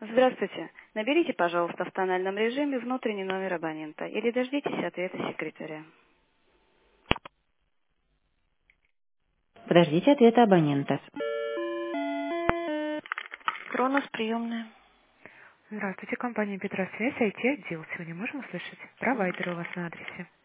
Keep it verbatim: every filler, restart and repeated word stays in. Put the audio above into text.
Здравствуйте. Наберите, пожалуйста, в тональном режиме внутренний номер абонента или дождитесь ответа секретаря. Подождите ответа абонента. Кронос, приемная. Здравствуйте, компания Петросвязь, ай ти-отдел. Сегодня можем услышать? Провайдер у вас на адресе.